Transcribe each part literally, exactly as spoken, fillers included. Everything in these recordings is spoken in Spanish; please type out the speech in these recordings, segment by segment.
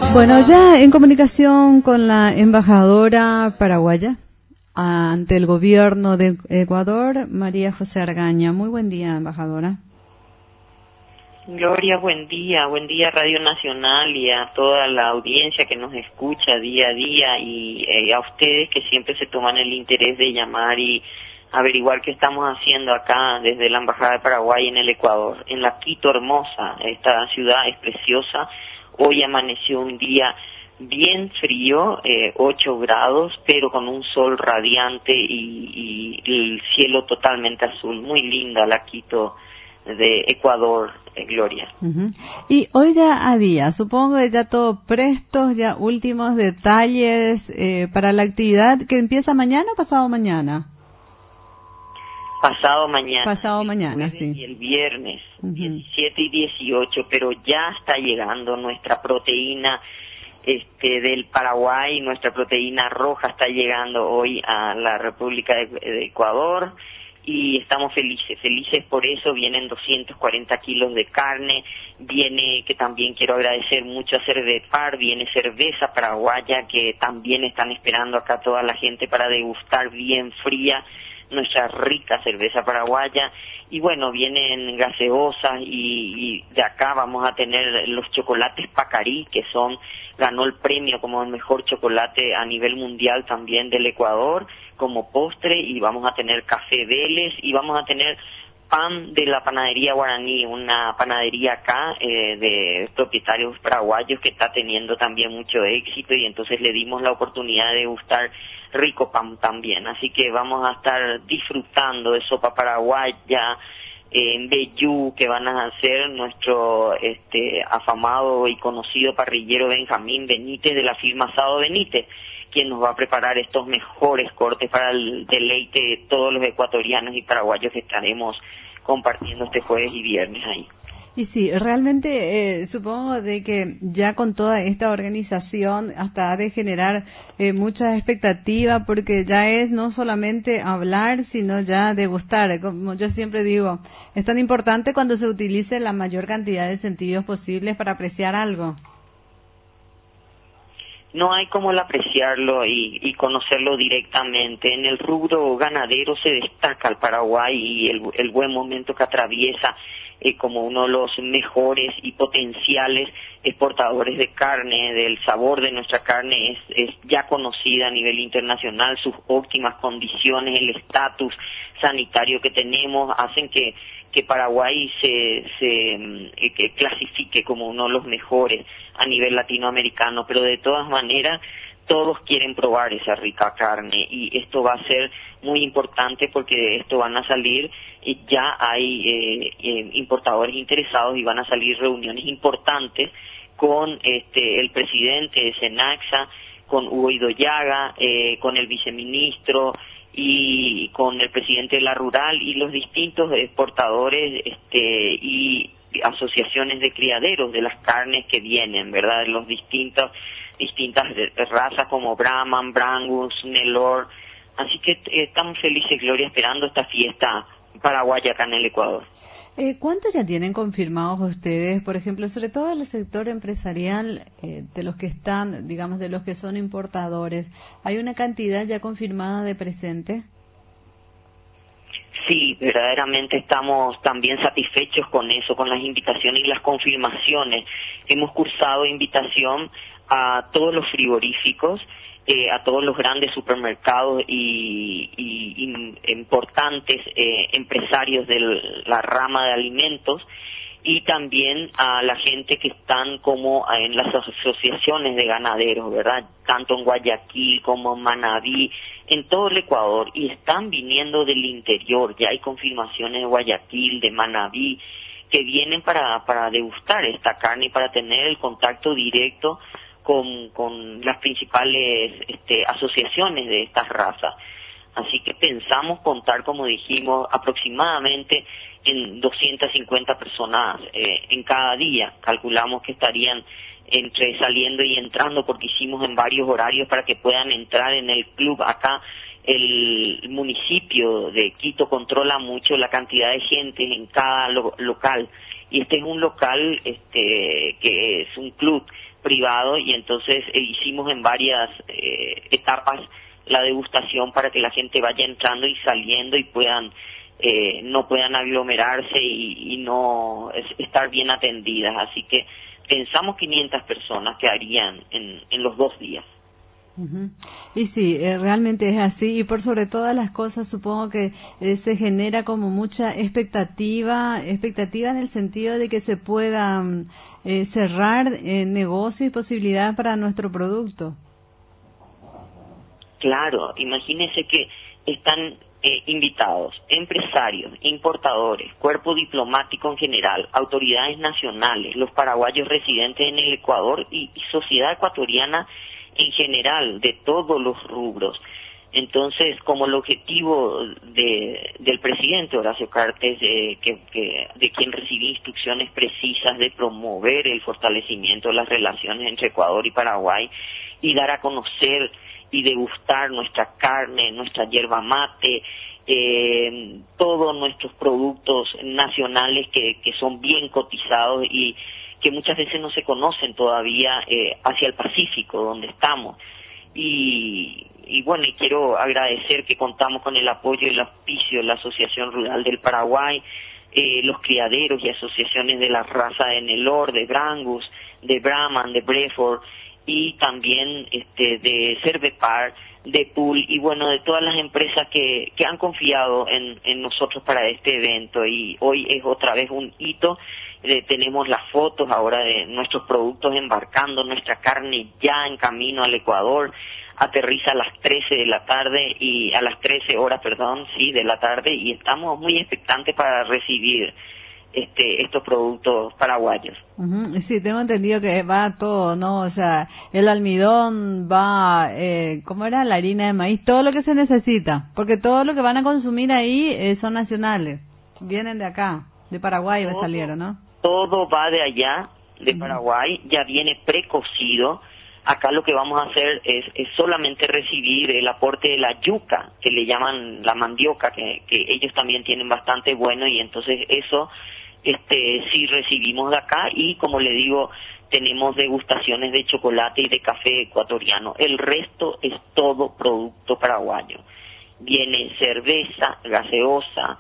Bueno, ya en comunicación con la embajadora paraguaya ante el gobierno de Ecuador, María José Argaña. Muy buen día, embajadora. Gloria, buen día, buen día Radio Nacional y a toda la audiencia que nos escucha día a día y eh, a ustedes que siempre se toman el interés de llamar y averiguar qué estamos haciendo acá desde la Embajada de Paraguay en el Ecuador, en la Quito hermosa. Esta ciudad es preciosa. Hoy amaneció un día bien frío, eh, ocho grados, pero con un sol radiante y, y el cielo totalmente azul. Muy linda la Quito de Ecuador, eh, Gloria. Uh-huh. Y hoy ya había, supongo que ya todo prestos, ya últimos detalles eh, para la actividad que empieza mañana o pasado mañana. Pasado mañana. Pasado mañana, sí. Y el viernes, uh-huh. diecisiete y dieciocho, pero ya está llegando nuestra proteína este del Paraguay, nuestra proteína roja está llegando hoy a la República de, de Ecuador. Y estamos felices, felices por eso. Vienen doscientos cuarenta kilos de carne, viene, que también quiero agradecer mucho a Cervepar, viene cerveza paraguaya que también están esperando acá toda la gente para degustar bien fría nuestra rica cerveza paraguaya. Y bueno, vienen gaseosas y, y de acá vamos a tener los chocolates Pacarí, que son, ganó el premio como el mejor chocolate a nivel mundial también del Ecuador como postre, y vamos a tener café Vélez y vamos a tener pan de la panadería Guaraní, una panadería acá eh, de propietarios paraguayos que está teniendo también mucho éxito, y entonces le dimos la oportunidad de gustar rico pan también. Así que vamos a estar disfrutando de sopa paraguaya, eh, en Bellú, que van a hacer nuestro este afamado y conocido parrillero Benjamín Benítez de la firma Asado Benítez, quien nos va a preparar estos mejores cortes para el deleite de todos los ecuatorianos y paraguayos que estaremos compartiendo este jueves y viernes ahí. Y sí, realmente eh, supongo de que ya con toda esta organización hasta ha de generar eh, mucha expectativa, porque ya es no solamente hablar, sino ya degustar. Como yo siempre digo, es tan importante cuando se utilice la mayor cantidad de sentidos posibles para apreciar algo. No hay como el apreciarlo y, y conocerlo directamente. En el rubro ganadero se destaca el Paraguay y el, el buen momento que atraviesa eh, como uno de los mejores y potenciales exportadores de carne. Del sabor de nuestra carne es, es ya conocida a nivel internacional. Sus óptimas condiciones, el estatus sanitario que tenemos hacen que que Paraguay se, se eh, que clasifique como uno de los mejores a nivel latinoamericano, pero de todas maneras todos quieren probar esa rica carne, y esto va a ser muy importante porque de esto van a salir, y ya hay eh, eh, importadores interesados y van a salir reuniones importantes con este el presidente de Senaxa, con Hugo Idoyaga, eh, con el viceministro y con el presidente de la Rural y los distintos exportadores este y asociaciones de criaderos de las carnes que vienen, ¿verdad? Los distintos distintas razas como Brahman, Brangus, Nelor. Así que eh, estamos felices, Gloria, esperando esta fiesta paraguaya acá en el Ecuador. Eh, ¿Cuántos ya tienen confirmados ustedes, por ejemplo, sobre todo el sector empresarial, eh, de los que están, digamos, de los que son importadores? ¿Hay una cantidad ya confirmada de presente? Sí, verdaderamente estamos también satisfechos con eso, con las invitaciones y las confirmaciones. Hemos cursado invitación a todos los frigoríficos, Eh, a todos los grandes supermercados y, y, y importantes eh, empresarios de la rama de alimentos, y también a la gente que están como en las asociaciones de ganaderos, ¿verdad? Tanto en Guayaquil como en Manabí, en todo el Ecuador, y están viniendo del interior. Ya hay confirmaciones de Guayaquil, de Manabí, que vienen para, para degustar esta carne y para tener el contacto directo con, con las principales este, asociaciones de estas razas. Así que pensamos contar, como dijimos, aproximadamente en doscientas cincuenta personas eh, en cada día. Calculamos que estarían entre saliendo y entrando, porque hicimos en varios horarios para que puedan entrar en el club. Acá el municipio de Quito controla mucho la cantidad de gente en cada lo- local, y este es un local este que es un club privado, y entonces eh, hicimos en varias eh, etapas la degustación para que la gente vaya entrando y saliendo y puedan eh, no puedan aglomerarse y, y no es, estar bien atendidas. Así que pensamos quinientas personas que harían en, en los dos días. Uh-huh. Y sí, eh, realmente es así, y por sobre todas las cosas supongo que eh, se genera como mucha expectativa, expectativa en el sentido de que se puedan eh, cerrar eh, negocios y posibilidades para nuestro producto. Claro, imagínense que están eh, invitados empresarios, importadores, cuerpo diplomático en general, autoridades nacionales, los paraguayos residentes en el Ecuador y, y sociedad ecuatoriana en general, de todos los rubros. Entonces, como el objetivo de, del presidente Horacio Cartes, eh, que, que, de quien recibí instrucciones precisas de promover el fortalecimiento de las relaciones entre Ecuador y Paraguay y dar a conocer y degustar nuestra carne, nuestra yerba mate, eh, todos nuestros productos nacionales que, que son bien cotizados y que muchas veces no se conocen todavía eh, hacia el Pacífico, donde estamos. Y, y bueno, y quiero agradecer que contamos con el apoyo y el auspicio de la Asociación Rural del Paraguay, eh, los criaderos y asociaciones de la raza de Nelor, de Brangus, de Brahman, de Breford, y también este de Cervepar, de Pool, y bueno, de todas las empresas que, que han confiado en, en nosotros para este evento. Y hoy es otra vez un hito. Eh, tenemos las fotos ahora de nuestros productos embarcando, nuestra carne ya en camino al Ecuador, aterriza a las trece de la tarde, y a las trece horas, perdón, sí, de la tarde, y estamos muy expectantes para recibir este estos productos paraguayos. Uh-huh. Sí, tengo entendido que va todo, ¿no? O sea, el almidón va, eh, ¿cómo era? La harina de maíz, todo lo que se necesita, porque todo lo que van a consumir ahí eh, son nacionales, vienen de acá, de Paraguay todo, salieron, ¿no? Todo va de allá, de uh-huh. Paraguay, ya viene precocido. Acá lo que vamos a hacer es, es solamente recibir el aporte de la yuca, que le llaman la mandioca, que, que ellos también tienen bastante bueno, y entonces eso este sí recibimos de acá. Y como le digo, tenemos degustaciones de chocolate y de café ecuatoriano. El resto es todo producto paraguayo. Viene cerveza, gaseosa,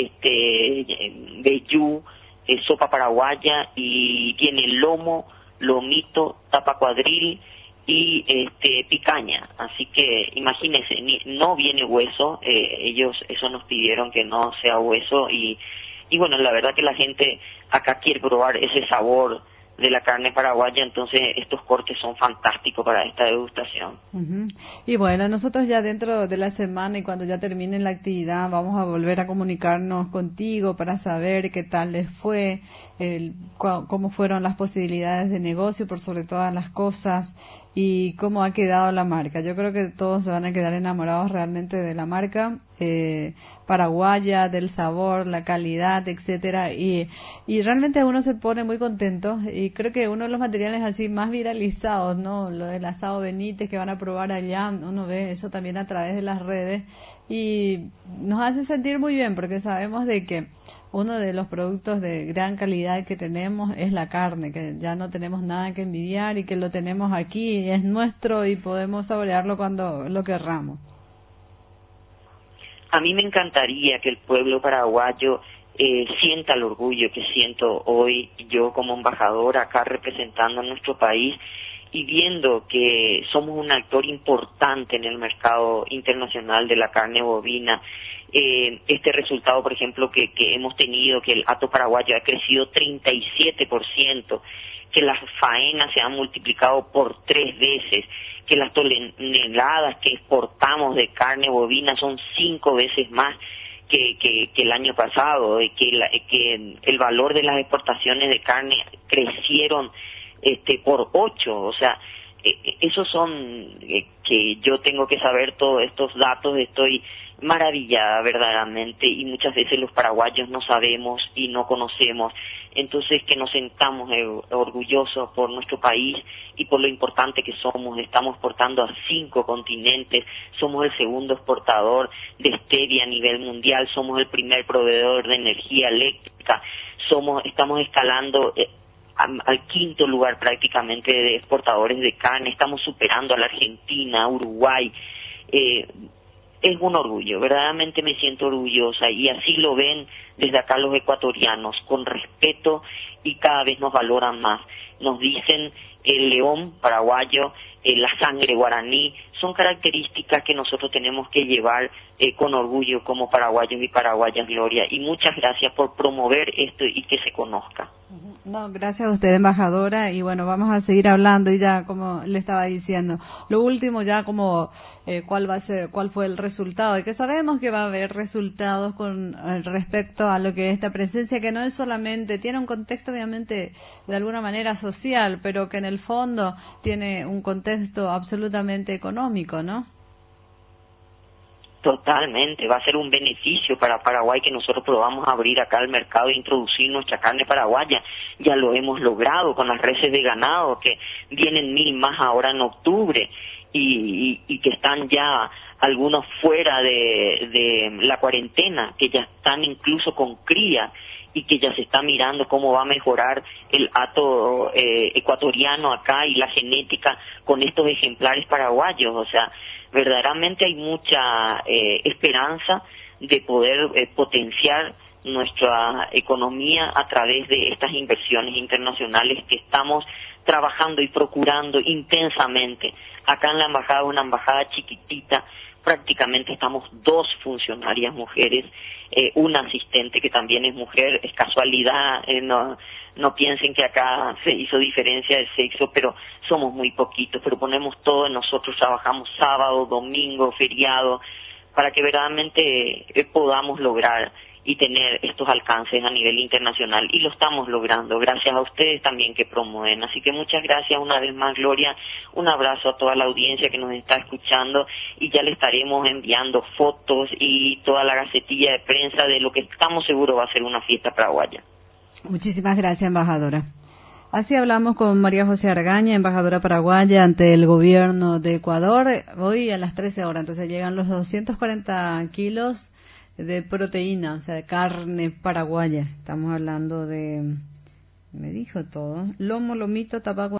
este vellú, eh, sopa paraguaya, y viene lomo, lomito, tapa cuadril y este picaña. Así que imagínense, ni, no viene hueso, eh, ellos eso nos pidieron que no sea hueso, y y bueno, la verdad que la gente acá quiere probar ese sabor de la carne paraguaya, entonces estos cortes son fantásticos para esta degustación. Uh-huh. Y bueno, nosotros ya dentro de la semana y cuando ya termine la actividad vamos a volver a comunicarnos contigo para saber qué tal les fue, el, cu- cómo fueron las posibilidades de negocio por sobre todas las cosas, y cómo ha quedado la marca. Yo creo que todos se van a quedar enamorados realmente de la marca eh, paraguaya, del sabor, la calidad, etcétera, y y realmente uno se pone muy contento. Y creo que uno de los materiales así más viralizados, ¿no? Lo del asado Benítez que van a probar allá, uno ve eso también a través de las redes y nos hace sentir muy bien, porque sabemos de que uno de los productos de gran calidad que tenemos es la carne, que ya no tenemos nada que envidiar y que lo tenemos aquí, es nuestro y podemos saborearlo cuando lo querramos. A mí me encantaría que el pueblo paraguayo eh, sienta el orgullo que siento hoy yo como embajador acá representando a nuestro país, y viendo que somos un actor importante en el mercado internacional de la carne bovina. Eh, este resultado, por ejemplo, que, que hemos tenido, que el hato paraguayo ha crecido treinta y siete por ciento, que las faenas se han multiplicado por tres veces, que las toneladas que exportamos de carne bovina son cinco veces más que, que, que el año pasado, y que, la, que el valor de las exportaciones de carne crecieron este por ocho. O sea, eh, esos son eh, que yo tengo que saber todos estos datos. Estoy maravillada verdaderamente, y muchas veces los paraguayos no sabemos y no conocemos. Entonces, que nos sentamos eh, orgullosos por nuestro país y por lo importante que somos. Estamos exportando a cinco continentes, somos el segundo exportador de stevia a nivel mundial, somos el primer proveedor de energía eléctrica, somos estamos escalando eh, al quinto lugar prácticamente de exportadores de carne, estamos superando a la Argentina, Uruguay. eh, Es un orgullo, verdaderamente me siento orgullosa, y así lo ven desde acá los ecuatorianos, con respeto, y cada vez nos valoran más. Nos dicen el león paraguayo, eh, la sangre guaraní, son características que nosotros tenemos que llevar eh, con orgullo como paraguayos y paraguayas, Gloria, y muchas gracias por promover esto y que se conozca. No, gracias a usted, embajadora, y bueno, vamos a seguir hablando, y ya como le estaba diciendo, lo último ya como eh, cuál va a ser, cuál fue el resultado, y que sabemos que va a haber resultados con eh, respecto a lo que es esta presencia, que no es solamente, tiene un contexto obviamente de alguna manera social, pero que en el fondo tiene un contexto absolutamente económico, ¿no? Totalmente, va a ser un beneficio para Paraguay que nosotros podamos abrir acá el mercado e introducir nuestra carne paraguaya. Ya lo hemos logrado con las reses de ganado, que vienen mil más ahora en octubre, y, y, y que están ya algunos fuera de, de la cuarentena, que ya están incluso con cría, y que ya se está mirando cómo va a mejorar el hato eh, ecuatoriano acá y la genética con estos ejemplares paraguayos. O sea, verdaderamente hay mucha eh, esperanza de poder eh, potenciar nuestra economía a través de estas inversiones internacionales que estamos trabajando y procurando intensamente. Acá en la embajada, una embajada chiquitita, prácticamente estamos dos funcionarias mujeres, eh, una asistente que también es mujer, es casualidad, eh, no, no piensen que acá se hizo diferencia de sexo, pero somos muy poquitos, pero ponemos todo en nosotros, trabajamos sábado, domingo, feriado, para que verdaderamente eh, podamos lograr y tener estos alcances a nivel internacional, y lo estamos logrando gracias a ustedes también que promueven. Así que muchas gracias una vez más, Gloria, un abrazo a toda la audiencia que nos está escuchando, y ya le estaremos enviando fotos y toda la gacetilla de prensa de lo que estamos seguros va a ser una fiesta paraguaya. Muchísimas gracias, embajadora. Así hablamos con María José Argaña, embajadora paraguaya ante el gobierno de Ecuador, hoy a las trece horas, entonces llegan los doscientos cuarenta kilos de proteína, o sea, de carne paraguaya. Estamos hablando de, me dijo todo, lomo, lomito, tabaco.